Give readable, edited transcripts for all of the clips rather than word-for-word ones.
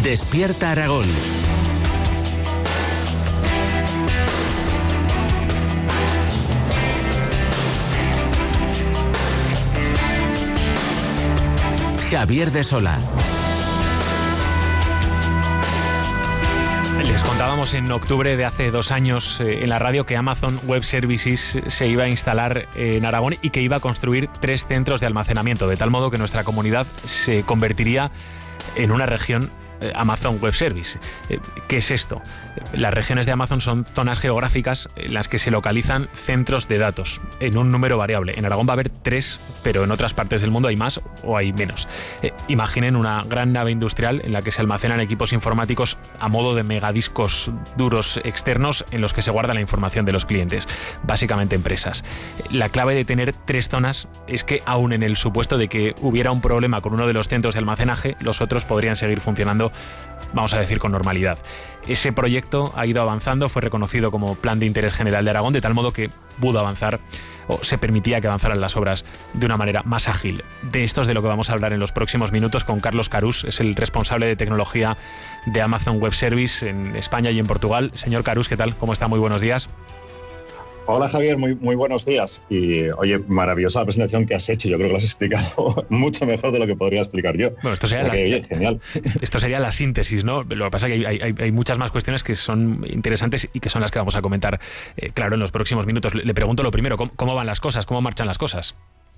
Despierta Aragón. Javier de Sola. Les contábamos en octubre de hace 2 años en la radio que Amazon Web Services se iba a instalar en Aragón y que iba a construir 3 centros de almacenamiento, de tal modo que nuestra comunidad se convertiría en una región Amazon Web Service. ¿Qué es esto? Las regiones de Amazon son zonas geográficas en las que se localizan centros de datos en un número variable. En Aragón va a haber 3, pero en otras partes del mundo hay más o hay menos. Imaginen una gran nave industrial en la que se almacenan equipos informáticos a modo de megadiscos duros externos en los que se guarda la información de los clientes, básicamente empresas. La clave de tener 3 zonas es que, aun en el supuesto de que hubiera un problema con uno de los centros de almacenaje, los otros podrían seguir funcionando, vamos a decir, con normalidad. Ese proyecto ha ido avanzando, fue reconocido como Plan de Interés General de Aragón, de tal modo que pudo avanzar, o se permitía que avanzaran las obras de una manera más ágil. De esto es de lo que vamos a hablar en los próximos minutos con Carlos Carús, es el responsable de tecnología de Amazon Web Service en España y en Portugal. Señor Carús, ¿qué tal? ¿Cómo está? Muy buenos días. Hola Javier, muy buenos días. Y oye, maravillosa la presentación que has hecho. Yo creo que lo has explicado mucho mejor de lo que podría explicar yo. Bueno, esto sería genial. Esto sería la síntesis, ¿no? Lo que pasa es que hay muchas más cuestiones que son interesantes y que son las que vamos a comentar, claro, en los próximos minutos. Le pregunto lo primero, ¿cómo van las cosas? ¿Cómo marchan las cosas?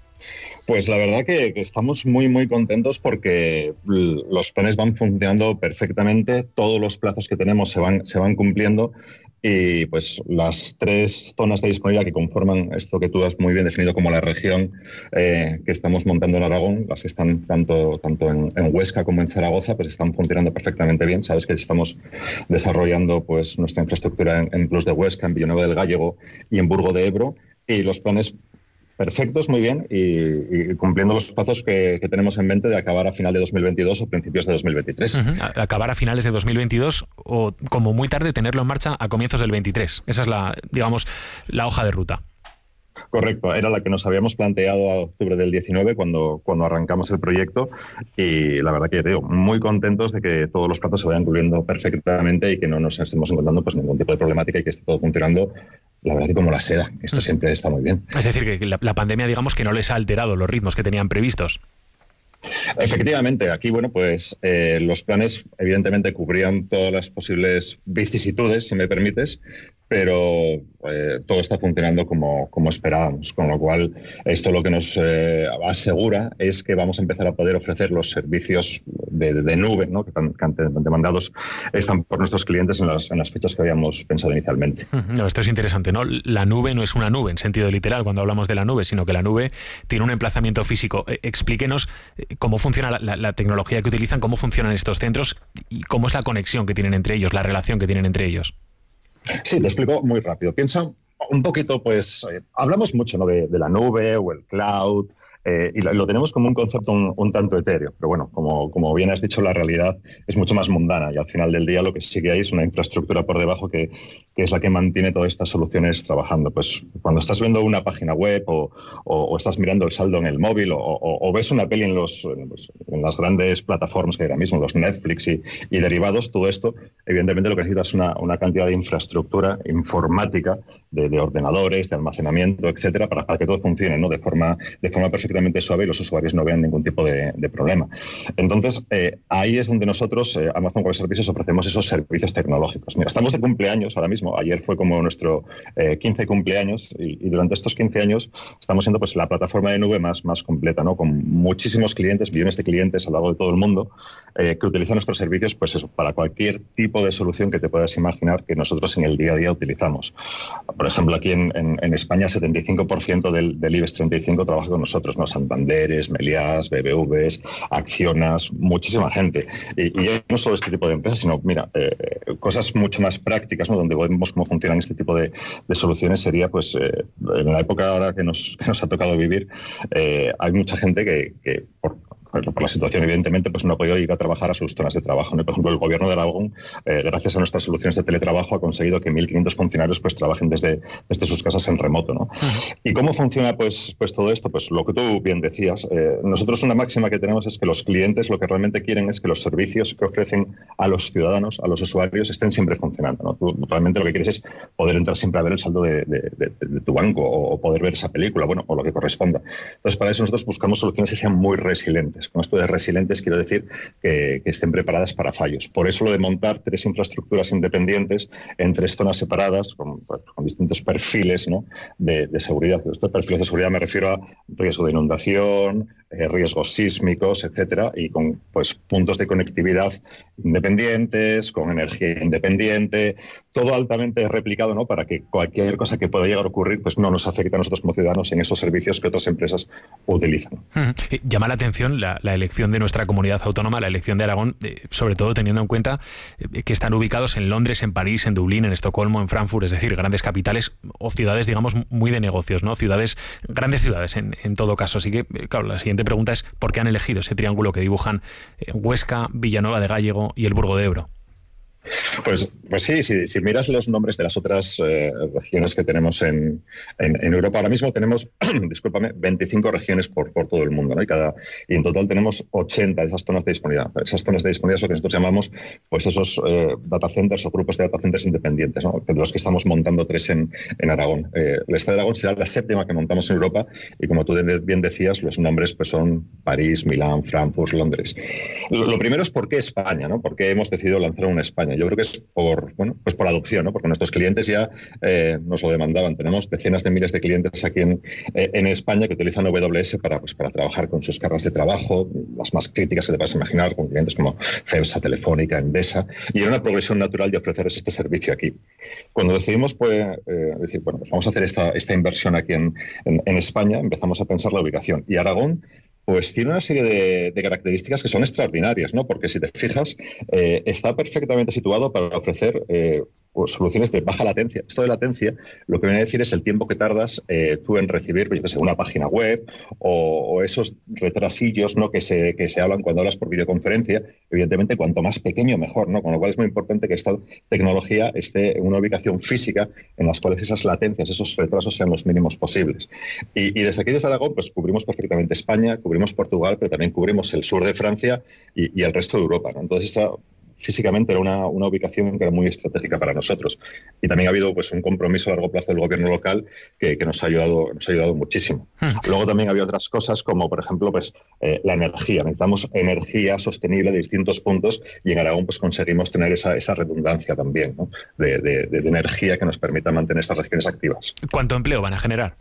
Pues la verdad que estamos muy contentos porque los planes van funcionando perfectamente, todos los plazos que tenemos se van cumpliendo y pues las 3 zonas de disponibilidad que conforman esto que tú has muy bien definido como la región que estamos montando en Aragón, las que están tanto en Huesca como en Zaragoza, pues están funcionando perfectamente bien. Sabes que estamos desarrollando pues nuestra infraestructura en Plus de Huesca, en Villanueva del Gállego y en Burgo de Ebro, y los planes perfectos, muy bien, y cumpliendo los plazos que tenemos en mente de acabar a final de 2022 o principios de 2023. Acabar a finales de 2022 o, como muy tarde, tenerlo en marcha a comienzos del 23. Esa es la hoja de ruta. Correcto, era la que nos habíamos planteado a octubre del 19 cuando arrancamos el proyecto, y la verdad que te digo, muy contentos de que todos los plazos se vayan cubriendo perfectamente y que no nos estemos encontrando pues ningún tipo de problemática y que esté todo funcionando, la verdad que como la seda. Esto siempre está muy bien. Es decir, que la pandemia, digamos, que no les ha alterado los ritmos que tenían previstos. Efectivamente, aquí pues los planes evidentemente cubrían todas las posibles vicisitudes, si me permites, pero todo está funcionando como esperábamos, con lo cual esto lo que nos asegura es que vamos a empezar a poder ofrecer los servicios de nube, ¿no?, que tan demandados están por nuestros clientes en las fechas que habíamos pensado inicialmente. No, esto es interesante, ¿no? La nube no es una nube en sentido literal cuando hablamos de la nube, sino que la nube tiene un emplazamiento físico. Explíquenos cómo funciona la tecnología que utilizan, cómo funcionan estos centros y cómo es la conexión que tienen entre ellos, la relación que tienen entre ellos. Sí, te explico muy rápido. Piensa un poquito, pues, hablamos mucho, ¿no?, de la nube o el cloud, y lo tenemos como un concepto un tanto etéreo, pero bueno, como bien has dicho, la realidad es mucho más mundana y al final del día lo que sigue ahí es una infraestructura por debajo que es la que mantiene todas estas soluciones trabajando. Pues cuando estás viendo una página web o estás mirando el saldo en el móvil o ves una peli en las grandes plataformas que hay ahora mismo, los Netflix y derivados, todo esto, evidentemente lo que necesitas es una cantidad de infraestructura informática, de ordenadores, de almacenamiento, etcétera, para que todo funcione, ¿no?, de forma perfectamente suave y los usuarios no vean ningún tipo de problema. Entonces, ahí es donde nosotros, Amazon Web Services, ofrecemos esos servicios tecnológicos. Mira, estamos de cumpleaños ahora mismo. Ayer fue como nuestro 15 cumpleaños y durante estos 15 años estamos siendo pues la plataforma de nube más completa, ¿no?, con muchísimos clientes, millones de clientes a lo largo de todo el mundo que utilizan nuestros servicios, pues eso, para cualquier tipo de solución que te puedas imaginar que nosotros en el día a día utilizamos. Por ejemplo, aquí en España, 75% del IBEX 35 trabaja con nosotros, ¿no? Santanderes, Meliás, BBVs, Accionas, muchísima gente. Y no solo este tipo de empresas, sino, mira, cosas mucho más prácticas, ¿no?, donde vemos cómo funcionan este tipo de soluciones, sería, pues, en la época ahora que nos ha tocado vivir, hay mucha gente que por la situación, evidentemente, pues no ha podido ir a trabajar a sus zonas de trabajo, ¿no? Por ejemplo, el Gobierno de Aragón, gracias a nuestras soluciones de teletrabajo, ha conseguido que 1.500 funcionarios pues trabajen desde sus casas en remoto, ¿no? ¿Y cómo funciona pues todo esto? Pues lo que tú bien decías. Nosotros una máxima que tenemos es que los clientes lo que realmente quieren es que los servicios que ofrecen a los ciudadanos, a los usuarios, estén siempre funcionando, ¿no? Tú realmente lo que quieres es poder entrar siempre a ver el saldo de tu banco o poder ver esa película, bueno, o lo que corresponda. Entonces, para eso nosotros buscamos soluciones que sean muy resilientes. Con esto de resilientes quiero decir que estén preparadas para fallos. Por eso lo de montar 3 infraestructuras independientes en 3 zonas separadas con distintos perfiles, ¿no?, de seguridad. Estos perfiles de seguridad me refiero a riesgo de inundación, riesgos sísmicos, etcétera, y con pues puntos de conectividad independientes, con energía independiente, todo altamente replicado, ¿no?, para que cualquier cosa que pueda llegar a ocurrir pues no nos afecte a nosotros como ciudadanos en esos servicios que otras empresas utilizan. Llama la atención la elección de nuestra comunidad autónoma, la elección de Aragón, sobre todo teniendo en cuenta que están ubicados en Londres, en París, en Dublín, en Estocolmo, en Frankfurt, es decir, grandes capitales o ciudades, digamos, muy de negocios, ¿no? Grandes ciudades en todo caso. Así que, claro, la siguiente pregunta es ¿por qué han elegido ese triángulo que dibujan Huesca, Villanueva de Gállego y el Burgo de Ebro? Pues sí, si miras los nombres de las otras regiones que tenemos en Europa, ahora mismo tenemos, discúlpame, 25 regiones por todo el mundo, ¿no? Y en total tenemos 80 de esas zonas de disponibilidad. Esas zonas de disponibilidad es lo que nosotros llamamos pues esos data centers o grupos de data centers independientes, ¿no?, de los que estamos montando 3 en Aragón. El estado de Aragón será la 7ª que montamos en Europa y, como tú bien decías, los nombres pues son París, Milán, Frankfurt, Londres. Lo primero es ¿por qué España?, ¿no? ¿Por qué hemos decidido lanzar una España? Yo creo que es por adopción, ¿no? Porque nuestros clientes ya nos lo demandaban. Tenemos decenas de miles de clientes aquí en España que utilizan AWS para trabajar con sus cargas de trabajo, las más críticas que te puedas imaginar, con clientes como Cepsa, Telefónica, Endesa, y era una progresión natural de ofrecerles este servicio aquí. Cuando decidimos decir, bueno, pues vamos a hacer esta inversión aquí en España, empezamos a pensar la ubicación. Y Aragón pues tiene una serie de características que son extraordinarias, ¿no? Porque si te fijas, está perfectamente situado para ofrecer soluciones de baja latencia. Esto de latencia lo que viene a decir es el tiempo que tardas tú en recibir, yo que sé, una página web o esos retrasillos, ¿no?, que se hablan cuando hablas por videoconferencia. Evidentemente, cuanto más pequeño, mejor, ¿no? Con lo cual es muy importante que esta tecnología esté en una ubicación física en las cuales esas latencias, esos retrasos sean los mínimos posibles. Y desde aquí, desde Aragón, pues cubrimos perfectamente España, cubrimos Portugal, pero también cubrimos el sur de Francia y el resto de Europa, ¿no? Entonces, físicamente era una ubicación que era muy estratégica para nosotros. Y también ha habido pues un compromiso a largo plazo del gobierno local que nos ha ayudado muchísimo. Luego también había otras cosas como, por ejemplo, pues la energía. Necesitamos energía sostenible de distintos puntos y en Aragón pues conseguimos tener esa redundancia también, ¿no?, de energía que nos permita mantener estas regiones activas. ¿Cuánto empleo van a generar?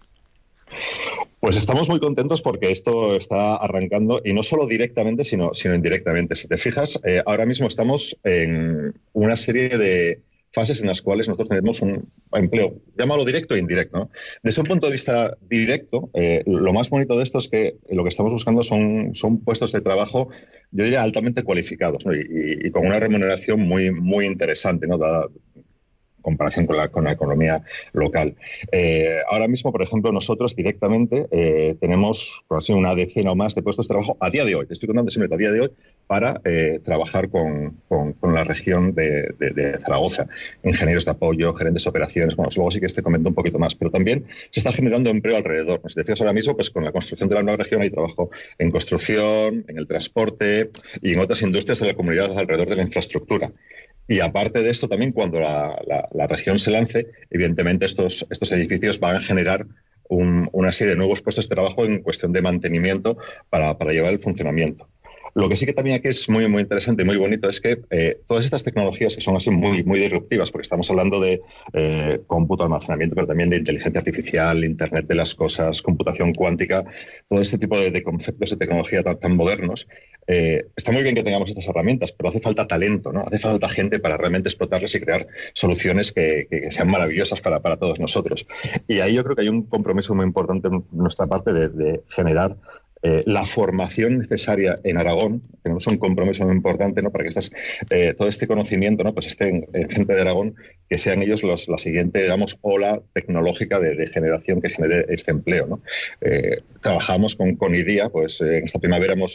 Pues estamos muy contentos porque esto está arrancando y no solo directamente, sino indirectamente. Si te fijas, ahora mismo estamos en una serie de fases en las cuales nosotros tenemos un empleo, llámalo directo e indirecto, ¿no? Desde un punto de vista directo, lo más bonito de esto es que lo que estamos buscando son puestos de trabajo, yo diría, altamente cualificados, ¿no? y con una remuneración muy, muy interesante, ¿no?, dada comparación con la economía local. Ahora mismo, por ejemplo, nosotros directamente tenemos casi una decena o más de puestos de trabajo a día de hoy, te estoy contando siempre a día de hoy, para trabajar con la región de Zaragoza. Ingenieros de apoyo, gerentes de operaciones, bueno, luego sí que te comento un poquito más, pero también se está generando empleo alrededor. Si te fijas ahora mismo, pues con la construcción de la nueva región hay trabajo en construcción, en el transporte y en otras industrias de la comunidad alrededor de la infraestructura. Y aparte de esto, también cuando la región se lance, evidentemente estos edificios van a generar una serie de nuevos puestos de trabajo en cuestión de mantenimiento para llevar el funcionamiento. Lo que sí que también aquí es muy, muy interesante y muy bonito es que todas estas tecnologías que son así muy, muy disruptivas, porque estamos hablando de cómputo, almacenamiento, pero también de inteligencia artificial, Internet de las cosas, computación cuántica, todo este tipo de conceptos de tecnología tan modernos. Está muy bien que tengamos estas herramientas, pero hace falta talento, ¿no? Hace falta gente para realmente explotarlas y crear soluciones que sean maravillosas para todos nosotros. Y ahí yo creo que hay un compromiso muy importante en nuestra parte de generar la formación necesaria en Aragón. Tenemos un compromiso muy importante, ¿no?, para que todo este conocimiento, ¿no?, pues esté en gente de Aragón, que sean ellos la siguiente, digamos, ola tecnológica de generación que genere este empleo, ¿no? Trabajamos con IDIA, pues en esta primavera hemos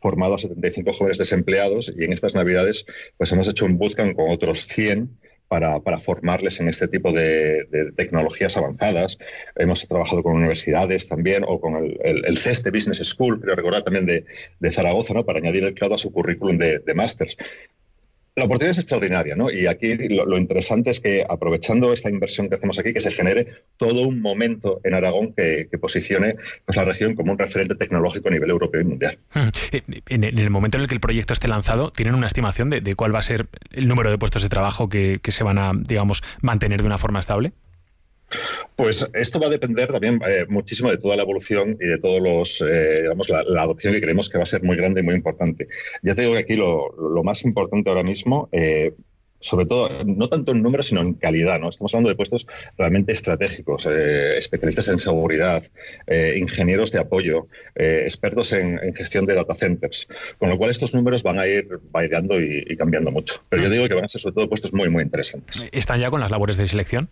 formado a 75 jóvenes desempleados y en estas Navidades pues hemos hecho un bootcamp con otros 100 para formarles en este tipo de tecnologías avanzadas. Hemos trabajado con universidades también, o con el CESTE Business School, creo recordar también de Zaragoza, ¿no? Para añadir el cloud a su currículum de másters. La oportunidad es extraordinaria, ¿no? Y aquí lo interesante es que, aprovechando esta inversión que hacemos aquí, que se genere todo un momento en Aragón que posicione pues, la región como un referente tecnológico a nivel europeo y mundial. En el momento en el que el proyecto esté lanzado, ¿tienen una estimación de cuál va a ser el número de puestos de trabajo que se van a, digamos, mantener de una forma estable? Pues esto va a depender también muchísimo de toda la evolución y de todos los, digamos, la adopción que creemos que va a ser muy grande y muy importante. Ya te digo que aquí lo más importante ahora mismo, sobre todo, no tanto en números, sino en calidad, ¿no? Estamos hablando de puestos realmente estratégicos, especialistas en seguridad, ingenieros de apoyo, expertos en gestión de data centers, con lo cual estos números van a ir variando y cambiando mucho. Pero yo digo que van a ser sobre todo puestos muy, muy interesantes. ¿Están ya con las labores de selección?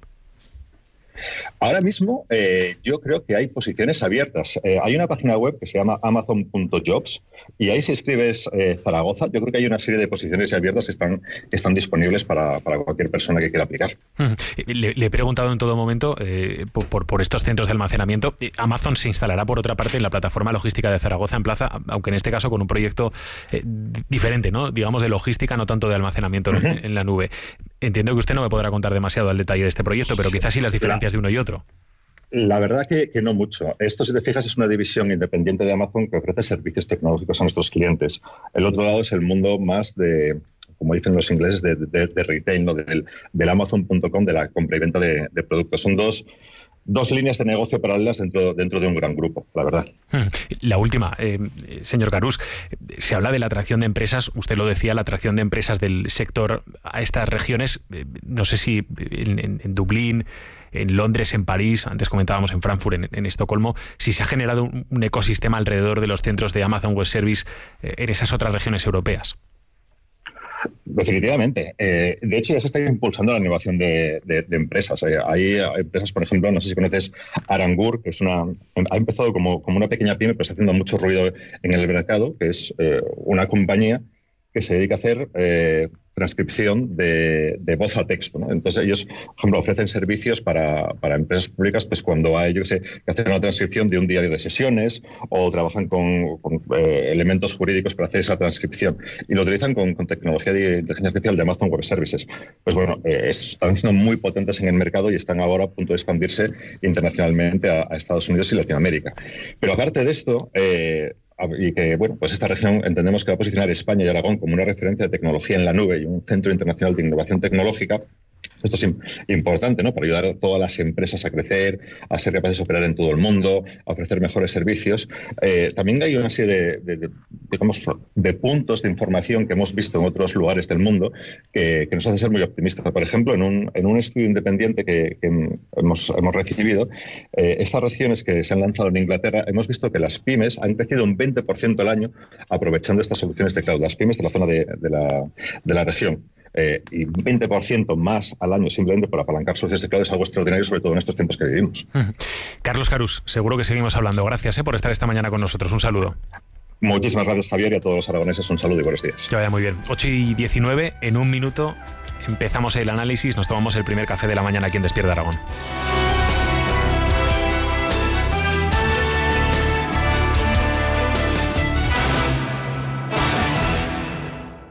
Ahora mismo yo creo que hay posiciones abiertas. Hay una página web que se llama amazon.jobs y ahí si escribes Zaragoza, yo creo que hay una serie de posiciones abiertas que están disponibles para cualquier persona que quiera aplicar. Le he preguntado en todo momento por estos centros de almacenamiento. Amazon se instalará por otra parte en la plataforma logística de Zaragoza en Plaza, aunque en este caso con un proyecto diferente, ¿no? Digamos de logística, no tanto de almacenamiento en la nube. Entiendo que usted no me podrá contar demasiado al detalle de este proyecto, pero quizás sí las diferencias de uno y otro. La verdad que no mucho. Esto, si te fijas, es una división independiente de Amazon que ofrece servicios tecnológicos a nuestros clientes. El otro lado es el mundo más de, como dicen los ingleses, de retail, ¿no? del Amazon.com, de la compra y venta de productos. Son dos líneas de negocio paralelas dentro de un gran grupo, la verdad. La última, señor Carús, se habla de la atracción de empresas, usted lo decía, la atracción de empresas del sector a estas regiones, no sé si en Dublín, en Londres, en París, antes comentábamos en Frankfurt, en Estocolmo, si se ha generado un ecosistema alrededor de los centros de Amazon Web Service en esas otras regiones europeas. Definitivamente. De hecho, ya se está impulsando la innovación de empresas. Hay empresas, por ejemplo, no sé si conoces Arangur, que ha empezado como una pequeña pyme, pero está haciendo mucho ruido en el mercado, que es una compañía que se dedica a hacer transcripción de voz a texto, ¿no? Entonces ellos, por ejemplo, ofrecen servicios para empresas públicas, pues cuando hay, yo que sé, que hacen una transcripción de un diario de sesiones o trabajan con elementos jurídicos para hacer esa transcripción y lo utilizan con tecnología de inteligencia artificial de Amazon Web Services. Pues bueno, están siendo muy potentes en el mercado y están ahora a punto de expandirse internacionalmente a Estados Unidos y Latinoamérica. Pero aparte de esto, y que, bueno, pues esta región entendemos que va a posicionar España y Aragón como una referencia de tecnología en la nube y un centro internacional de innovación tecnológica. Esto es importante, ¿no? Para ayudar a todas las empresas a crecer, a ser capaces de operar en todo el mundo, a ofrecer mejores servicios. También hay una serie de puntos de información que hemos visto en otros lugares del mundo que nos hace ser muy optimistas. Por ejemplo, en un estudio independiente que hemos recibido, estas regiones que se han lanzado en Inglaterra, hemos visto que las pymes han crecido un 20% al año aprovechando estas soluciones de cloud, las pymes de la zona de la región. Y un 20% más al año simplemente por apalancar soluciones de cloud es algo extraordinario, sobre todo en estos tiempos que vivimos. Carlos Carús, seguro que seguimos hablando. Gracias por estar esta mañana con nosotros. Un saludo. Muchísimas gracias, Javier, y a todos los aragoneses un saludo y buenos días. Que vaya muy bien. 8:19, en un minuto empezamos el análisis, nos tomamos el primer café de la mañana aquí en Despierta Aragón.